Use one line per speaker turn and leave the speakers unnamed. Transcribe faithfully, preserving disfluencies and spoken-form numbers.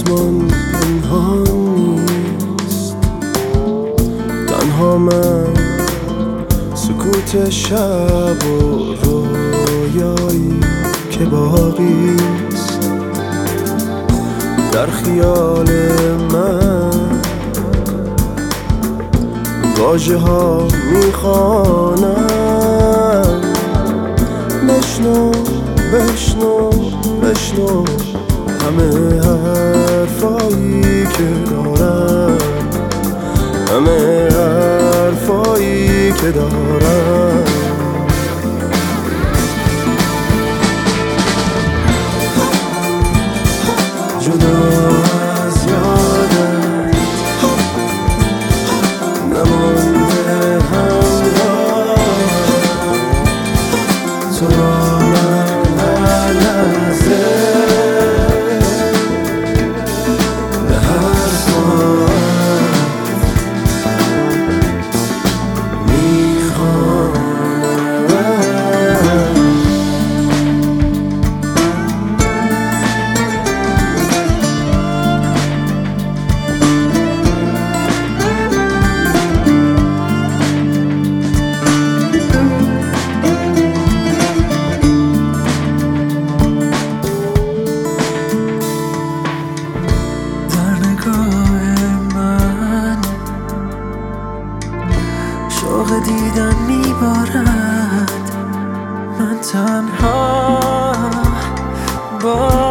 من پنهان نیست، تنها من سکوت شب و رویایی که باقیست. در خیال من واژه ها میخوانم، بشنو بشنو بشنو همه حرفایی که دارم، همه حرفایی که دارم. جدا از یادت نمانده همراه تو را من هر لحظه به هر ساعت میخوام.
شوق دیدن میبارد، من تنها با